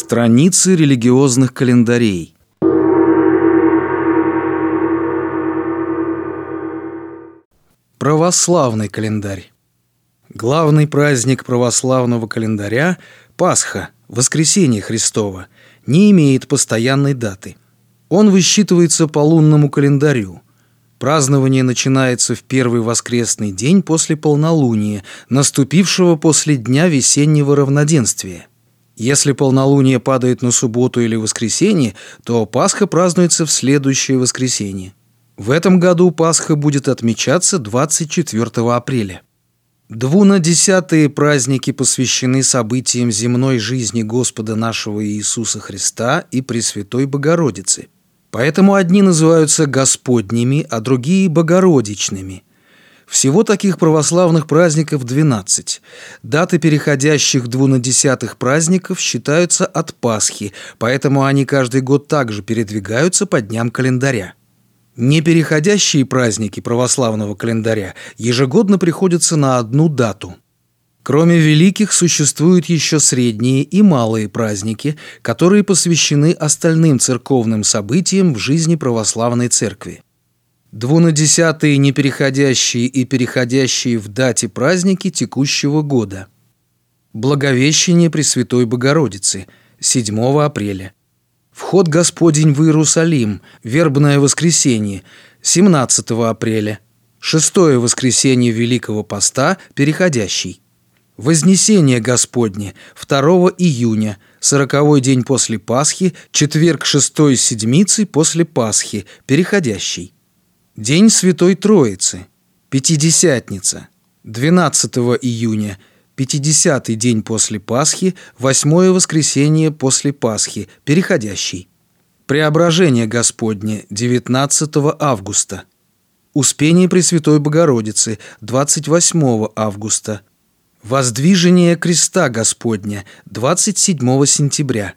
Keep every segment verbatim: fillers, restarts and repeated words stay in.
Страницы религиозных календарей. Православный календарь. Главный праздник православного календаря – Пасха, Воскресение Христово, не имеет постоянной даты. Он высчитывается по лунному календарю. Празднование начинается в первый воскресный день после полнолуния, наступившего после дня весеннего равноденствия. Если полнолуние падает на субботу или воскресенье, то Пасха празднуется в следующее воскресенье. В этом году Пасха будет отмечаться двадцать четвёртого апреля. Двунадесятые праздники посвящены событиям земной жизни Господа нашего Иисуса Христа и Пресвятой Богородицы. Поэтому одни называются Господними, а другие – Богородичными. Всего таких православных праздников двенадцать. Даты переходящих двунадесятых праздников считаются от Пасхи, поэтому они каждый год также передвигаются по дням календаря. Непереходящие праздники православного календаря ежегодно приходятся на одну дату. Кроме великих, существуют еще средние и малые праздники, которые посвящены остальным церковным событиям в жизни православной церкви. Двунадесятые непереходящие и переходящие в дате праздники текущего года. Благовещение Пресвятой Богородицы, седьмого апреля. Вход Господень в Иерусалим, вербное воскресенье, семнадцатого апреля. Шестое воскресенье Великого Поста, переходящий. Вознесение Господне, второго июня, сороковой день после Пасхи, четверг шестой седмицы после Пасхи, переходящий. День Святой Троицы, Пятидесятница, двенадцатого июня, пятидесятый день после Пасхи, восьмое воскресенье после Пасхи, переходящий. Преображение Господне, девятнадцатого августа. Успение Пресвятой Богородицы, двадцать восьмого августа. Воздвижение креста Господня, двадцать седьмого сентября.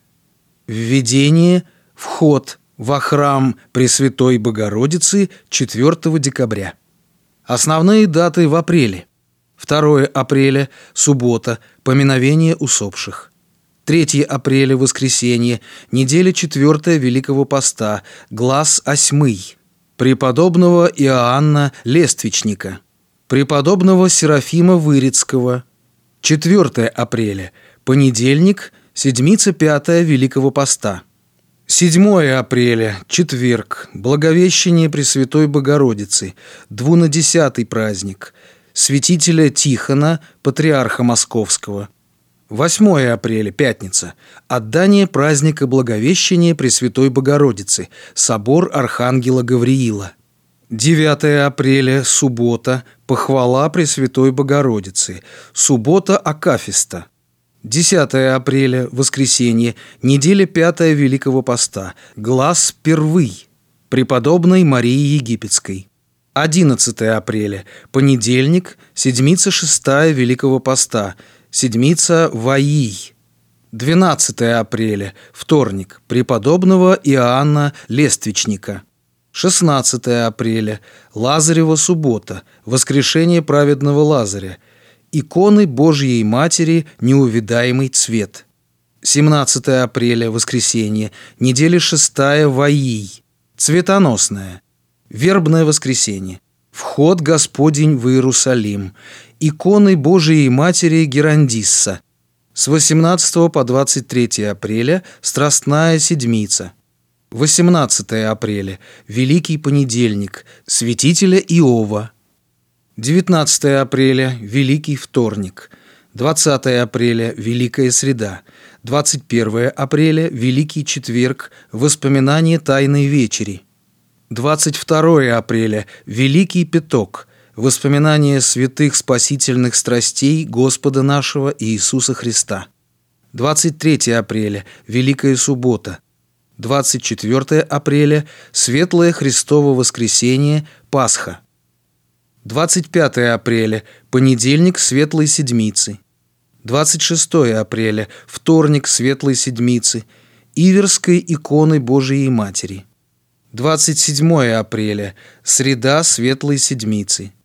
Введение, вход во храм Пресвятой Богородицы, четвёртого декабря. Основные даты в апреле. второго апреля, суббота, поминовение усопших. третьего апреля, воскресенье, неделя четвертая Великого Поста, глас осьмый. Преподобного Иоанна Лествичника. Преподобного Серафима Вырицкого. четвёртого апреля, понедельник, седмица пятая Великого Поста. седьмого апреля, четверг, Благовещение Пресвятой Богородицы, двунадесятый праздник, святителя Тихона, патриарха Московского. восьмого апреля, пятница, отдание праздника Благовещения Пресвятой Богородицы, собор Архангела Гавриила. девятого апреля, суббота, похвала Пресвятой Богородицы, суббота Акафиста. десятого апреля, воскресенье, неделя пятая Великого Поста, глас первый, преподобной Марии Египетской. одиннадцатого апреля, понедельник, седмица шестая Великого Поста, седмица Ваий. двенадцатого апреля, вторник, преподобного Иоанна Лествичника. шестнадцатого апреля, Лазарева суббота, воскрешение праведного Лазаря, иконы Божьей Матери, неувидаемый цвет. семнадцатого апреля, воскресенье, неделя шестая Ваий, цветоносная. Вербное воскресенье, вход Господень в Иерусалим, иконы Божией Матери Герандисса. С восемнадцатого по двадцать третье апреля Страстная Седмица. восемнадцатого апреля Великий понедельник, святителя Иова. девятнадцатого апреля Великий вторник. двадцатого апреля Великая среда. двадцать первого апреля Великий четверг, воспоминание Тайной вечери. двадцать второго апреля Великий пяток, воспоминание святых спасительных страстей Господа нашего Иисуса Христа. двадцать третьего апреля Великая суббота. двадцать четвёртого апреля Светлое Христово воскресенье, Пасха. двадцать пятого апреля понедельник Светлой Седмицы. двадцать шестого апреля вторник Светлой Седмицы, Иверской иконы Божией Матери. двадцать седьмого апреля среда Светлой Седмицы.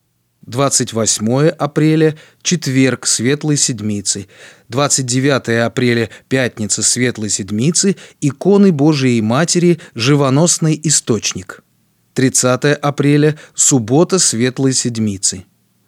двадцать восьмое апреля – четверг Светлой Седмицы, двадцать девятое апреля – пятница Светлой Седмицы, иконы Божией Матери, живоносный источник. тридцатое апреля – суббота Светлой Седмицы.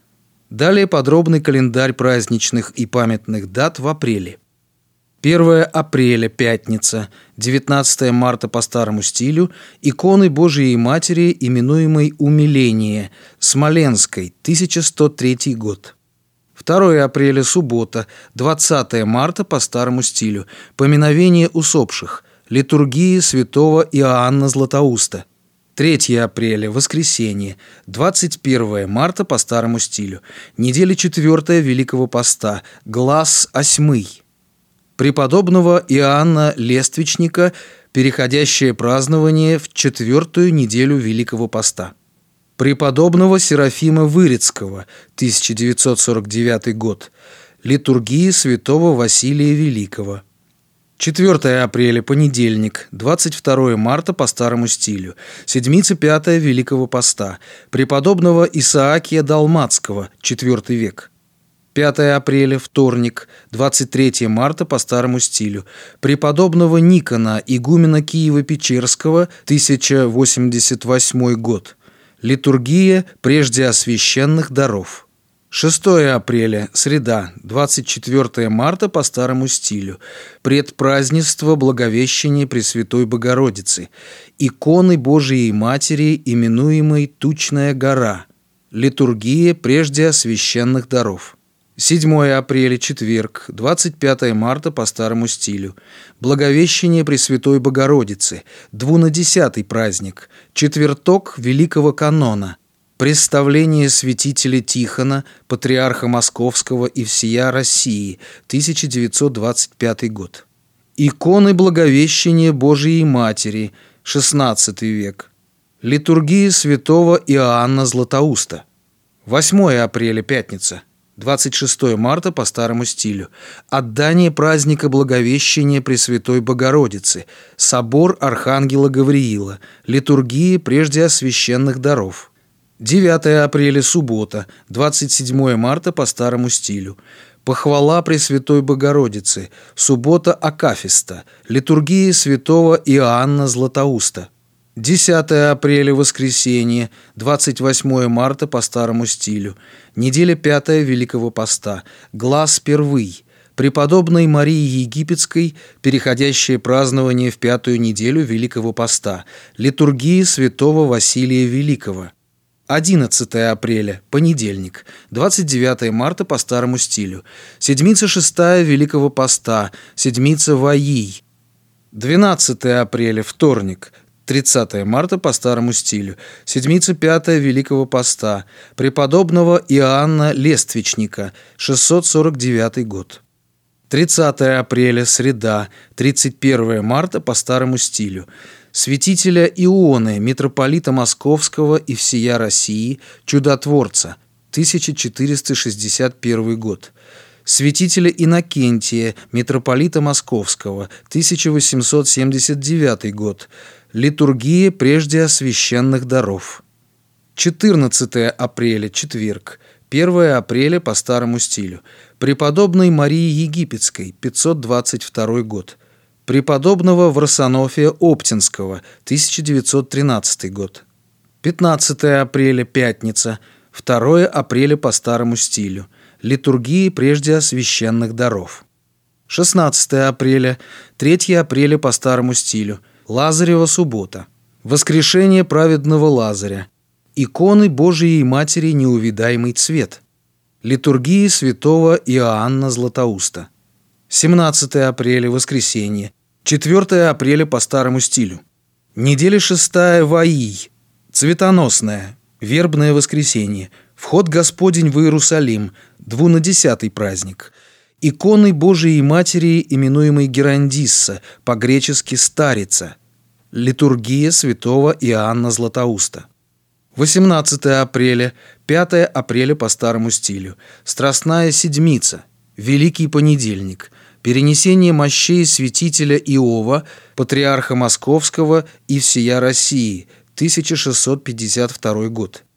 Далее подробный календарь праздничных и памятных дат в апреле. первое апреля – пятница, девятнадцатое марта по старому стилю, иконы Божией Матери, именуемой «Умиление», Смоленской, тысяча сто третий год. второе апреля – суббота, двадцатое марта по старому стилю, поминовение усопших, литургии святого Иоанна Златоуста. третье апреля – воскресенье, двадцать первое марта по старому стилю, неделя четвертая Великого Поста, глас осьмый. Преподобного Иоанна Лествичника, переходящее празднование в четвертую неделю Великого Поста. Преподобного Серафима Вырицкого, тысяча девятьсот сорок девятый год, литургии святого Василия Великого. четвертое апреля, понедельник, двадцать второе марта по старому стилю, седмица пятая Великого Поста, преподобного Исаакия Далматского, четвёртый век. пятое апреля, вторник, двадцать третье марта по старому стилю, преподобного Никона, игумена Киево-Печерского, тысяча восемьдесят восьмой год, литургия прежде освященных даров. шестое апреля, среда, двадцать четвёртое марта по старому стилю, предпразднество Благовещения Пресвятой Богородицы, иконы Божией Матери, именуемой Тучная гора, литургия прежде освященных даров. седьмое апреля, четверг, двадцать пятое марта по старому стилю, Благовещение Пресвятой Богородицы, двунадесятый праздник, четверток Великого канона, представление святителя Тихона, патриарха Московского и всея России, тысяча девятьсот двадцать пятый год. Иконы Благовещения Божией Матери, шестнадцатый век, литургия святого Иоанна Златоуста. восьмое апреля, пятница, двадцать шестое марта по старому стилю, отдание праздника Благовещения Пресвятой Богородицы, собор Архангела Гавриила, литургии прежде освященных даров. девятое апреля, суббота, двадцать седьмое марта по старому стилю, похвала Пресвятой Богородицы, суббота Акафиста, литургии святого Иоанна Златоуста. десятое апреля, воскресенье, двадцать восьмое марта по старому стилю, неделя пятая Великого Поста, глас первый, преподобной Марии Египетской, переходящее празднование в пятую неделю Великого Поста, литургии святого Василия Великого. одиннадцатое апреля, понедельник, двадцать девятое марта по старому стилю, седмица шестая Великого Поста, седмица Ваий. двенадцатое апреля, вторник, тридцатое марта по старому стилю, седмица пятая Великого Поста, преподобного Иоанна Лествичника, шестьсот сорок девятый год. тридцатое апреля, среда, тридцать первое марта по старому стилю, святителя Ионы, митрополита Московского и всея России, чудотворца, тысяча четыреста шестьдесят первый год. Святителя Иннокентия, митрополита Московского, тысяча восемьсот семьдесят девятый год. Литургия прежде освященных даров. четырнадцатое апреля, четверг, первое апреля по старому стилю, преподобной Марии Египетской, пятьсот двадцать второй год. Преподобного Варсонофия Оптинского, тысяча девятьсот тринадцатый год. пятнадцатое апреля, пятница, второе апреля по старому стилю, литургии прежде освященных даров. шестнадцатое апреля, третье апреля по старому стилю, Лазарева суббота, воскрешение праведного Лазаря, иконы Божией Матери неувидаемый цвет, литургии святого Иоанна Златоуста. семнадцатое апреля, воскресенье, четвёртое апреля по старому стилю, неделя шестая Ваий, цветоносная, вербное воскресенье, вход Господень в Иерусалим, двунадесятый праздник, иконы Божией Матери, именуемой Герандисса, по-гречески «старица», литургия святого Иоанна Златоуста. восемнадцатое апреля, пятое апреля по старому стилю, Страстная седмица, Великий понедельник, перенесение мощей святителя Иова, патриарха Московского и всея России, тысяча шестьсот пятьдесят второй год.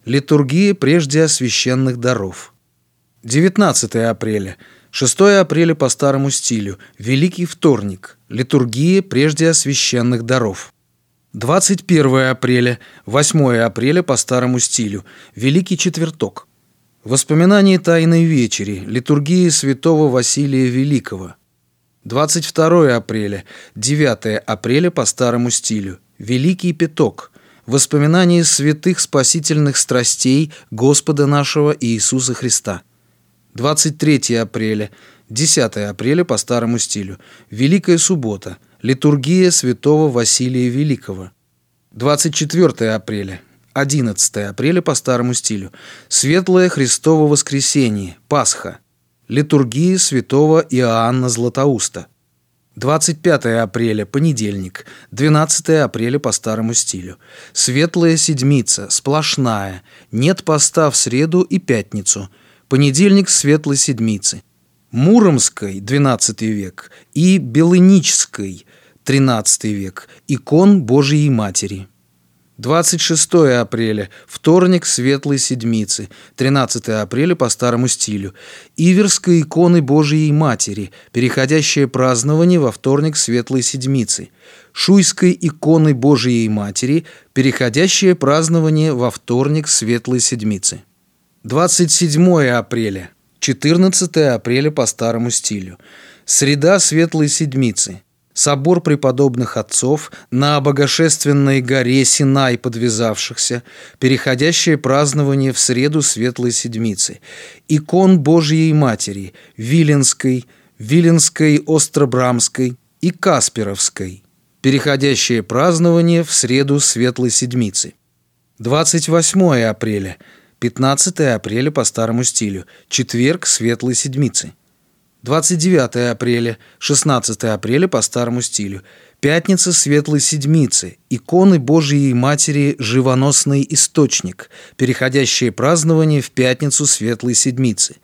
Литургия прежде освященных даров. девятнадцатое апреля. шестое апреля по старому стилю. Великий вторник. Литургия прежде освященных даров. двадцать первое апреля. восьмое апреля по старому стилю. Великий четверток. Воспоминание Тайной вечери. Литургия святого Василия Великого. двадцать второе апреля. девятое апреля по старому стилю. Великий пяток. Воспоминание святых спасительных страстей Господа нашего Иисуса Христа. двадцать третье апреля. десятое апреля по старому стилю. Великая суббота. Литургия святого Василия Великого. двадцать четвёртое апреля. одиннадцатое апреля по старому стилю. Светлое Христово воскресенье. Пасха. Литургия святого Иоанна Златоуста. двадцать пятое апреля. Понедельник. двенадцатое апреля по старому стилю. Светлая седмица. Сплошная. Нет поста в среду и пятницу. Понедельник Светлой седмицы. Муромской, двенадцатый век, и Белынической, тринадцатый век, икон Божией Матери. двадцать шестое апреля, вторник Светлой седмицы, тринадцатое апреля по старому стилю, Иверской иконы Божией Матери, переходящее празднование во вторник Светлой седмицы, Шуйской иконы Божией Матери, переходящее празднование во вторник Светлой седмицы. двадцать седьмое апреля, четырнадцатое апреля по старому стилю, среда Светлой седмицы, собор преподобных отцов на Богошественной горе Синай подвязавшихся, переходящее празднование в среду Светлой седмицы, икон Божией Матери, Виленской, Виленской, Остробрамской и Касперовской, переходящее празднование в среду Светлой седмицы. двадцать восьмое апреля, пятнадцатое апреля по старому стилю, четверг Светлой седмицы. двадцать девятое апреля, шестнадцатое апреля по старому стилю, пятница Светлой седмицы, иконы Божией Матери Живоносный источник, переходящее празднование в пятницу Светлой седмицы.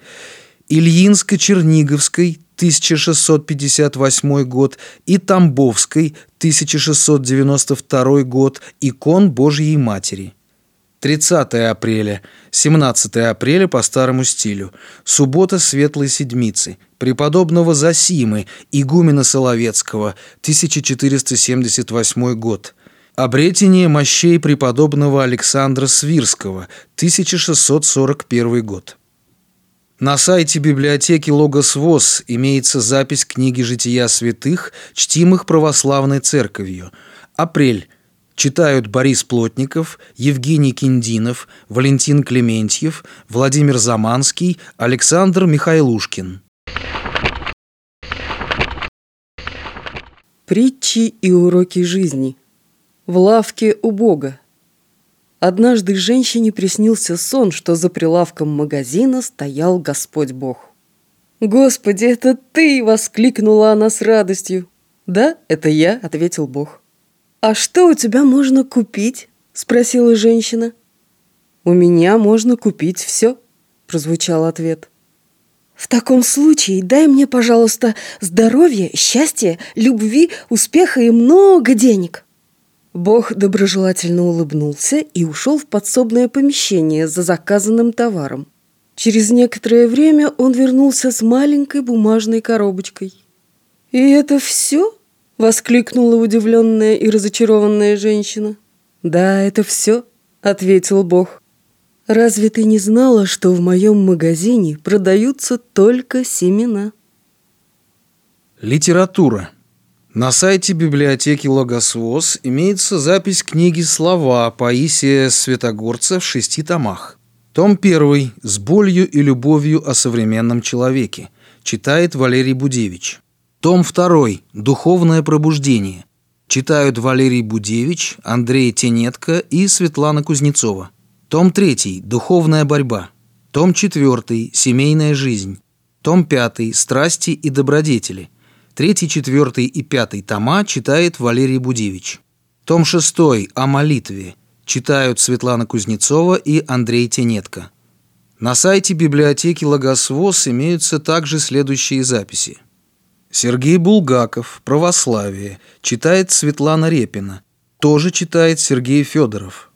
Ильинско-Черниговской, тысяча шестьсот пятьдесят восьмой год, и Тамбовской, тысяча шестьсот девяносто второй год, икон Божией Матери. тридцатое апреля, семнадцатое апреля по старому стилю, суббота Светлой седмицы, преподобного Зосимы, игумена Соловецкого, тысяча четыреста семьдесят восьмой год, обретение мощей преподобного Александра Свирского, тысяча шестьсот сорок первый год. На сайте библиотеки Логос ВОС имеется запись книги «Жития святых», чтимых православной церковью. Апрель. Читают Борис Плотников, Евгений Киндинов, Валентин Клементьев, Владимир Заманский, Александр Михайлушкин. Притчи и уроки жизни. В лавке у Бога. Однажды женщине приснился сон, что за прилавком магазина стоял Господь Бог. «Господи, это ты!» — воскликнула она с радостью. «Да, это я», — ответил Бог. «А что у тебя можно купить?» — спросила женщина. «У меня можно купить все», — прозвучал ответ. «В таком случае дай мне, пожалуйста, здоровья, счастья, любви, успеха и много денег». Бог доброжелательно улыбнулся и ушел в подсобное помещение за заказанным товаром. Через некоторое время он вернулся с маленькой бумажной коробочкой. «И это все?» — воскликнула удивленная и разочарованная женщина. «Да, это все», — ответил Бог. «Разве ты не знала, что в моем магазине продаются только семена?» Литература. На сайте библиотеки Логос ВОС имеется запись книги «Слова» Паисия Святогорца в шести томах. Том первый «С болью и любовью о современном человеке» читает Валерий Будевич. Том второй «Духовное пробуждение» читают Валерий Будевич, Андрей Тенетко и Светлана Кузнецова. Том третий «Духовная борьба». Том четвертый «Семейная жизнь». Том пятый «Страсти и добродетели». Третий, четвертый и пятый тома читает Валерий Будевич. Том шестой «О молитве» читают Светлана Кузнецова и Андрей Тенетко. На сайте библиотеки Логос ВОС имеются также следующие записи. Сергей Булгаков «Православие» читает Светлана Репина. Тоже читает Сергей Федоров.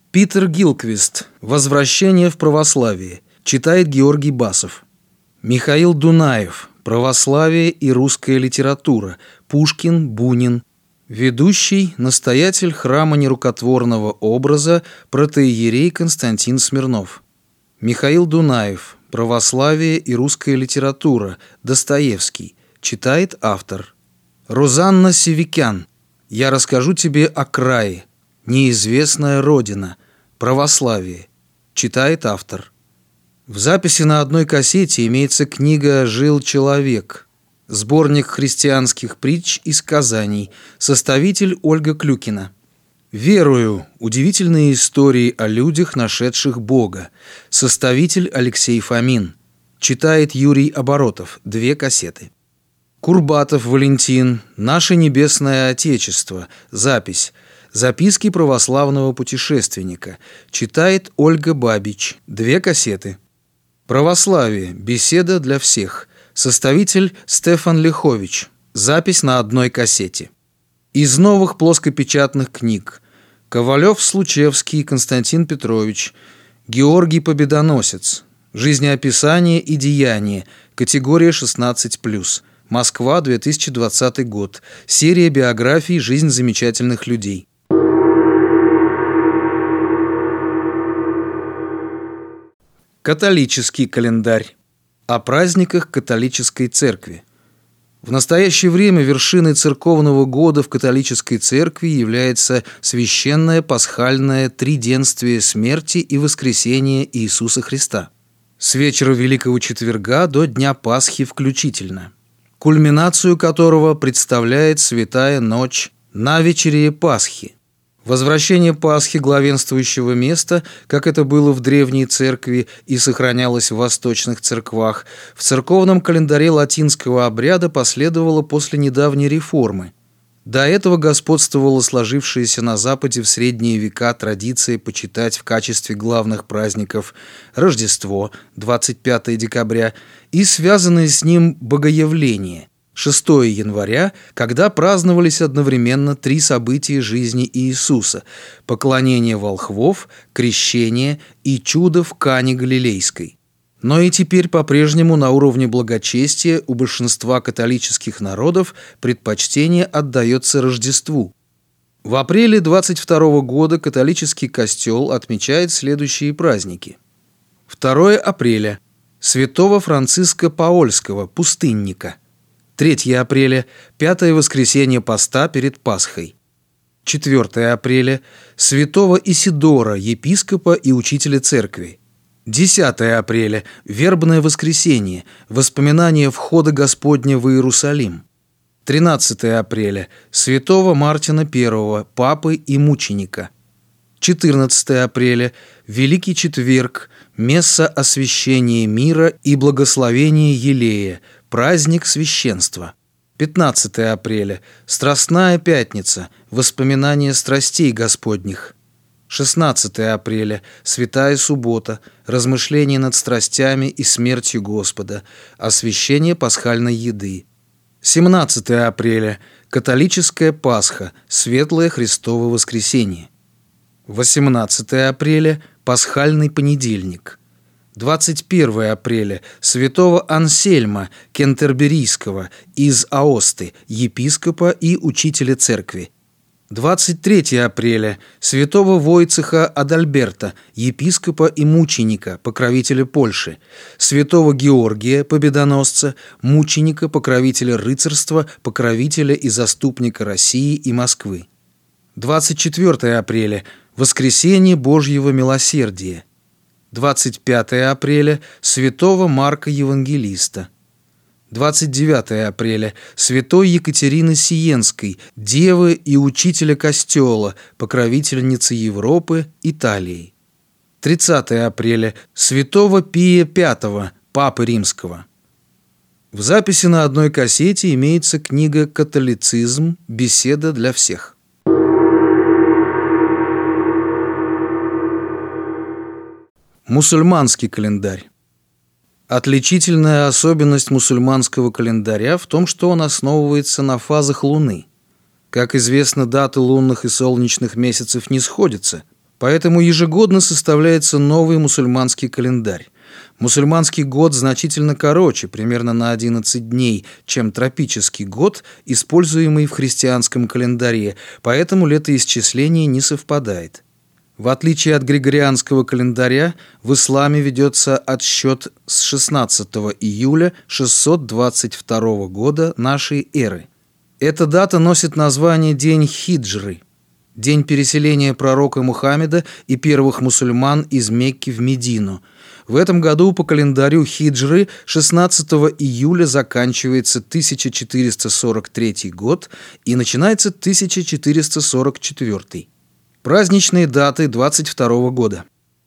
Питер Гилквист. «Возвращение в православие». Читает Георгий Басов. Михаил Дунаев. «Православие и русская литература». Пушкин, Бунин. Ведущий – настоятель храма нерукотворного образа протоиерей Константин Смирнов. Михаил Дунаев. «Православие и русская литература». Достоевский. Читает автор. Розанна Севикян. «Я расскажу тебе о крае. Неизвестная родина. Православие». Читает автор. В записи на одной кассете имеется книга «Жил человек». Сборник христианских притч и сказаний. Составитель Ольга Клюкина. «Верую. Удивительные истории о людях, нашедших Бога». Составитель Алексей Фомин. Читает Юрий Оборотов. Две кассеты. Курбатов Валентин. «Наше небесное Отечество». Запись. Записки православного путешественника. Читает Ольга Бабич. Две кассеты. Православие. Беседа для всех. Составитель Стефан Лихович. Запись на одной кассете. Из новых плоскопечатных книг. Ковалев-Случевский Константин Петрович. Георгий Победоносец. Жизнеописание и деяние. Категория шестнадцать плюс. Москва, две тысячи двадцатый год. Серия биографий «Жизнь замечательных людей». Католический календарь. О праздниках католической церкви. В настоящее время вершиной церковного года в католической церкви является священное пасхальное триденствие смерти и воскресения Иисуса Христа. С вечера Великого Четверга до Дня Пасхи включительно. Кульминацию которого представляет Святая Ночь на вечере Пасхи. Возвращение Пасхи главенствующего места, как это было в Древней Церкви и сохранялось в восточных церквах, в церковном календаре латинского обряда последовало после недавней реформы. До этого господствовала сложившаяся на Западе в средние века традиция почитать в качестве главных праздников Рождество, двадцать пятое декабря, и связанное с ним Богоявление, шестого января, когда праздновались одновременно три события жизни Иисуса – поклонение волхвов, крещение и чудо в Кане Галилейской. Но и теперь по-прежнему на уровне благочестия у большинства католических народов предпочтение отдается Рождеству. В апреле двадцать второго года католический костел отмечает следующие праздники. второго апреля – Святого Франциска Паольского, пустынника. третьего апреля – пятое воскресенье поста перед Пасхой. четвёртого апреля – Святого Исидора, епископа и учителя церкви. десятого апреля – Вербное воскресенье, воспоминание входа Господня в Иерусалим. тринадцатого апреля – Святого Мартина Первого, папы и мученика. четырнадцатого апреля – Великий четверг, месса освящения мира и благословения елея, праздник священства. пятнадцатого апреля – Страстная пятница, воспоминание страстей Господних. шестнадцатого апреля – Святая суббота, размышление над страстями и смертью Господа, освящение пасхальной еды. семнадцатого апреля – Католическая Пасха, Светлое Христово воскресенье. восемнадцатого апреля – Пасхальный понедельник. двадцать первого апреля – Святого Ансельма Кентерберийского из Аосты, епископа и учителя церкви. двадцать третьего апреля – Святого Войцеха Адальберта, епископа и мученика, покровителя Польши, Святого Георгия, победоносца, мученика, покровителя рыцарства, покровителя и заступника России и Москвы. двадцать четвёртого апреля – Воскресение Божьего милосердия. двадцать пятого апреля – Святого Марка Евангелиста. двадцать девятого апреля – Святой Екатерины Сиенской, девы и учителя Костела, покровительницы Европы, Италии. тридцатого апреля – Святого Пия Пятого, Папы Римского. В записи на одной кассете имеется книга «Католицизм. Беседа для всех». Мусульманский календарь. Отличительная особенность мусульманского календаря в том, что он основывается на фазах Луны. Как известно, даты лунных и солнечных месяцев не сходятся. Поэтому ежегодно составляется новый мусульманский календарь. Мусульманский год значительно короче, примерно на одиннадцать дней, чем тропический год, используемый в христианском календаре, поэтому летоисчисление не совпадает. В отличие от григорианского календаря, в исламе ведется отсчет с шестнадцатого июля шестьсот двадцать второго года нашей эры. Эта дата носит название День хиджры, день переселения пророка Мухаммеда и первых мусульман из Мекки в Медину. В этом году по календарю хиджры шестнадцатого июля заканчивается тысяча четыреста сорок третий год и начинается тысяча четыреста сорок четвёртый. Праздничные даты двадцать второго года.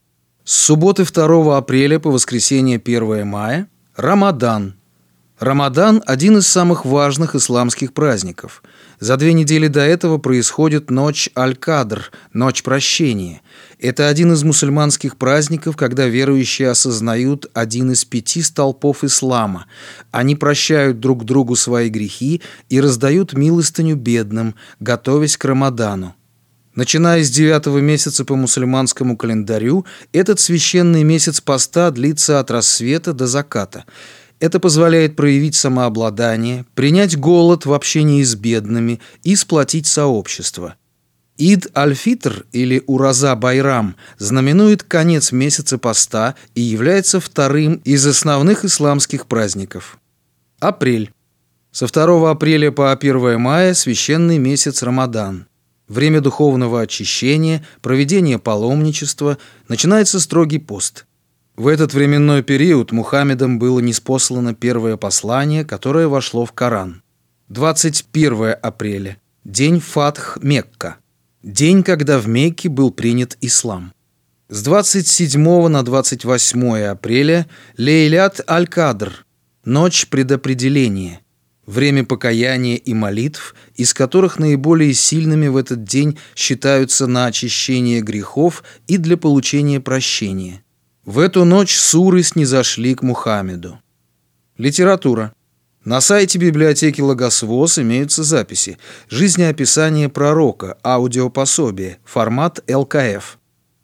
С субботы второго апреля по воскресенье первого мая – Рамадан. Рамадан – один из самых важных исламских праздников. За две недели до этого происходит ночь Аль-Кадр, ночь прощения. Это один из мусульманских праздников, когда верующие осознают один из пяти столпов ислама. Они прощают друг другу свои грехи и раздают милостыню бедным, готовясь к Рамадану. Начиная с девятого месяца по мусульманскому календарю, этот священный месяц поста длится от рассвета до заката. Это позволяет проявить самообладание, принять голод в общении с бедными и сплотить сообщество. Ид аль-Фитр или Ураза-Байрам знаменует конец месяца поста и является вторым из основных исламских праздников. Апрель. Со второго апреля по первого мая священный месяц Рамадан. Время духовного очищения, проведения паломничества, начинается строгий пост. В этот временной период Мухаммедом было ниспослано первое послание, которое вошло в Коран. двадцать первого апреля. День Фатх Мекка. День, когда в Мекке был принят ислам. С двадцать седьмого на двадцать восьмое апреля Лейлят Аль-Кадр. Ночь предопределения. Время покаяния и молитв, из которых наиболее сильными в этот день считаются на очищение грехов и для получения прощения. В эту ночь суры снизошли к Мухаммеду. Литература. На сайте библиотеки Логосвоз имеются записи. Жизнеописание пророка, аудиопособие, формат эл ка эф.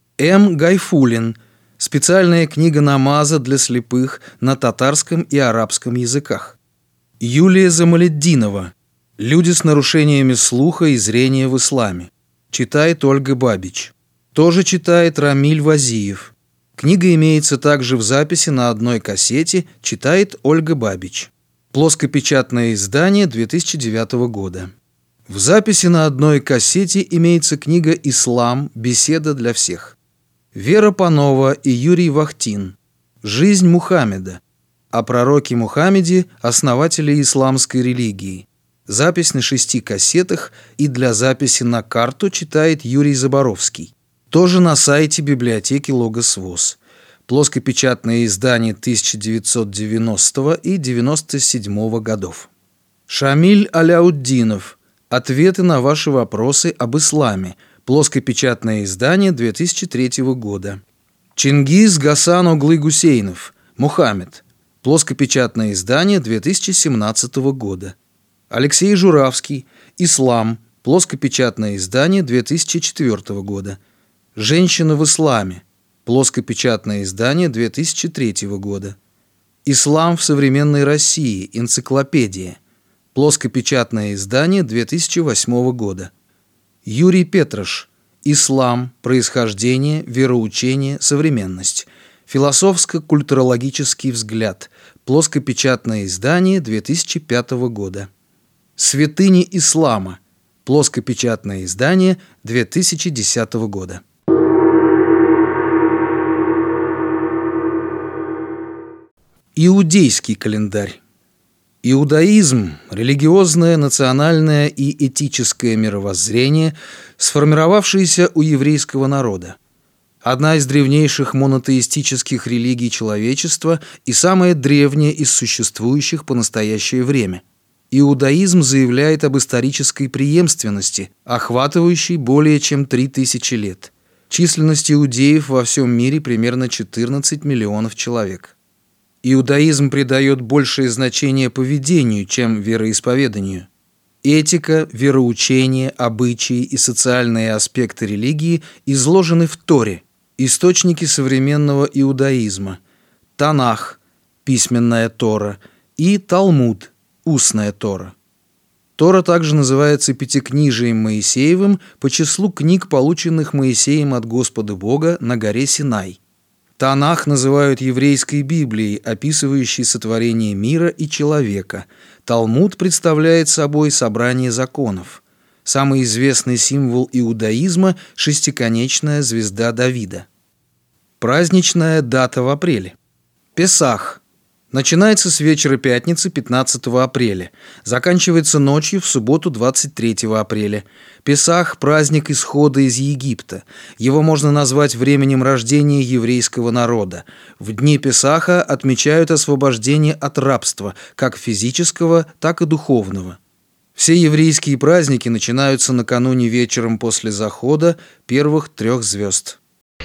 М. Гайфуллин. Специальная книга намаза для слепых на татарском и арабском языках. Юлия Замалетдинова. Люди с нарушениями слуха и зрения в исламе. Читает Ольга Бабич. Тоже читает Рамиль Вазиев. Книга имеется также в записи на одной кассете, читает Ольга Бабич. Плоскопечатное издание две тысячи девятого года. В записи на одной кассете имеется книга «Ислам. Беседа для всех». Вера Панова и Юрий Вахтин. Жизнь Мухаммеда. О пророке Мухаммеде, основателе исламской религии. Запись на шести кассетах и для записи на карту читает Юрий Заборовский. Тоже на сайте библиотеки Логосвоз. Плоскопечатное издание тысяча девятьсот девяностого и девяносто седьмого годов. Шамиль Аляутдинов. Ответы на ваши вопросы об исламе. Плоскопечатное издание две тысячи третьего года. Чингиз Гасан Оглы Гусейнов. Мухаммед. Плоскопечатное издание две тысячи семнадцатого года. Алексей Журавский. Ислам. Плоскопечатное издание две тысячи четвёртого года. Женщина в исламе. Плоскопечатное издание две тысячи третьего года. Ислам в современной России. Энциклопедия. Плоскопечатное издание две тысячи восьмого года. Юрий Петрош. Ислам. Происхождение, вероучение, современность. Философско-культурологический взгляд. Плоскопечатное издание две тысячи пятого года. Святыни ислама. Плоскопечатное издание две тысячи десятого года. Иудейский календарь. Иудаизм – религиозное, национальное и этическое мировоззрение, сформировавшееся у еврейского народа. Одна из древнейших монотеистических религий человечества и самая древняя из существующих по настоящее время. Иудаизм заявляет об исторической преемственности, охватывающей более чем три тысячи лет. Численность иудеев во всем мире примерно четырнадцать миллионов человек. Иудаизм придает большее значение поведению, чем вероисповеданию. Этика, вероучение, обычаи и социальные аспекты религии изложены в Торе, источники современного иудаизма, Танах, письменная Тора, и Талмуд, устная Тора. Тора также называется Пятикнижием Моисеевым по числу книг, полученных Моисеем от Господа Бога на горе Синай. Танах называют еврейской Библией, описывающей сотворение мира и человека. Талмуд представляет собой собрание законов. Самый известный символ иудаизма – шестиконечная звезда Давида. Праздничная дата в апреле. Песах. Начинается с вечера пятницы пятнадцатого апреля, заканчивается ночью в субботу двадцать третьего апреля. Песах – праздник исхода из Египта. Его можно назвать временем рождения еврейского народа. В дни Песаха отмечают освобождение от рабства, как физического, так и духовного. Все еврейские праздники начинаются накануне вечером после захода первых трех звезд.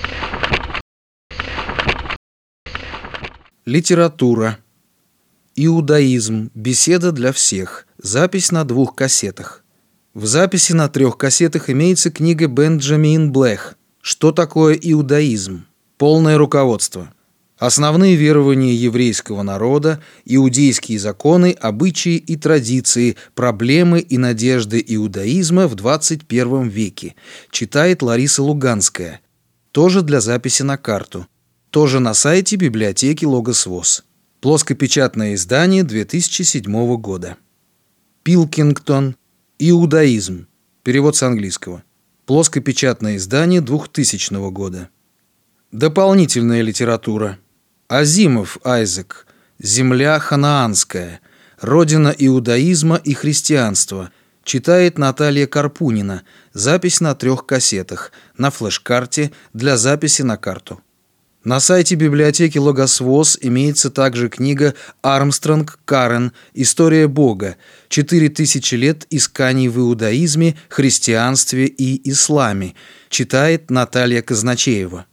Литература. Иудаизм. Беседа для всех. Запись на двух кассетах. В записи на трех кассетах имеется книга Бенджамин Блэх «Что такое иудаизм?» Полное руководство. Основные верования еврейского народа, иудейские законы, обычаи и традиции, проблемы и надежды иудаизма в двадцать первом веке. Читает Лариса Луганская. Тоже для записи на карту. Тоже на сайте библиотеки Логос ВОС. Плоскопечатное издание две тысячи седьмого года. Пилкингтон. Иудаизм. Перевод с английского. Плоскопечатное издание двухтысячного года. Дополнительная литература. Азимов Айзек. Земля ханаанская. Родина иудаизма и христианства. Читает Наталья Карпунина. Запись на трех кассетах. На флеш-карте для записи на карту. На сайте библиотеки Логос ВОС имеется также книга Армстронг Карен «История Бога. Четыре тысячи лет исканий в иудаизме, христианстве и исламе». Читает Наталья Казначеева.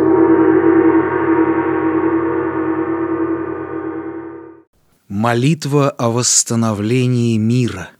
Молитва о восстановлении мира.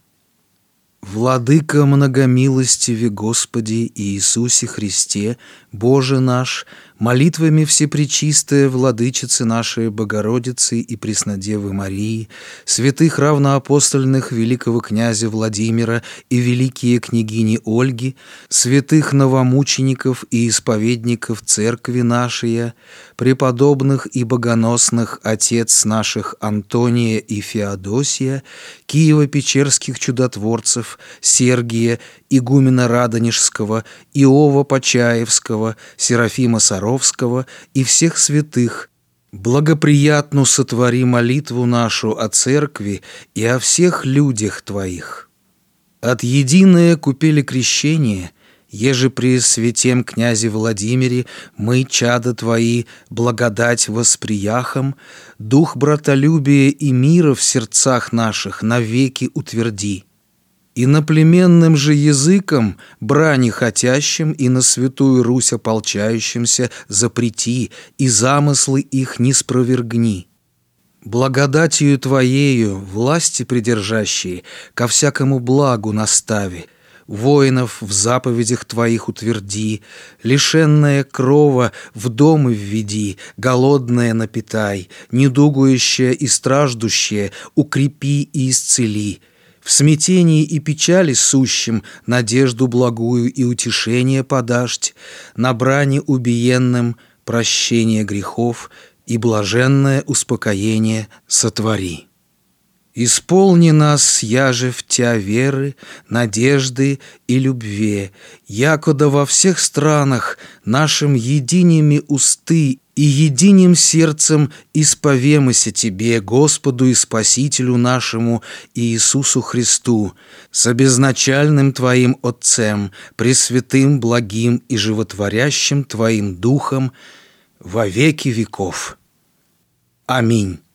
Владыка многомилостиве Господи Иисусе Христе, Боже наш, молитвами Всепречистая Владычицы нашей Богородицы и Преснодевы Марии, святых равноапостольных великого князя Владимира и великие княгини Ольги, святых новомучеников и исповедников Церкви нашей, преподобных и богоносных отец наших Антония и Феодосия, Киево-Печерских чудотворцев, Сергия, игумена Радонежского, Иова Почаевского, Серафима Саровского и всех святых, благоприятну сотвори молитву нашу о Церкви и о всех людях Твоих. От единое купели крещение, еже при святем князе Владимире мы, чада Твои, благодать восприяхом, дух братолюбия и мира в сердцах наших навеки утверди. Иноплеменным же языком, брани хотящим и на святую Русь ополчающимся запрети, и замыслы их не спровергни. Благодатью Твоею, власти придержащие, ко всякому благу настави, воинов в заповедях Твоих утверди, лишенное крова в дом введи, голодное напитай, недугующее и страждущее укрепи и исцели. В смятении и печали сущим надежду благую и утешение подашь, на брани убиенным прощение грехов и блаженное успокоение сотвори. Исполни нас, яже в Тя веры, надежды и любви, якода во всех странах нашим единими усты и единим сердцем исповемося Тебе, Господу и Спасителю нашему Иисусу Христу, с обезначальным Твоим Отцем, пресвятым, благим и животворящим Твоим Духом во веки веков. Аминь.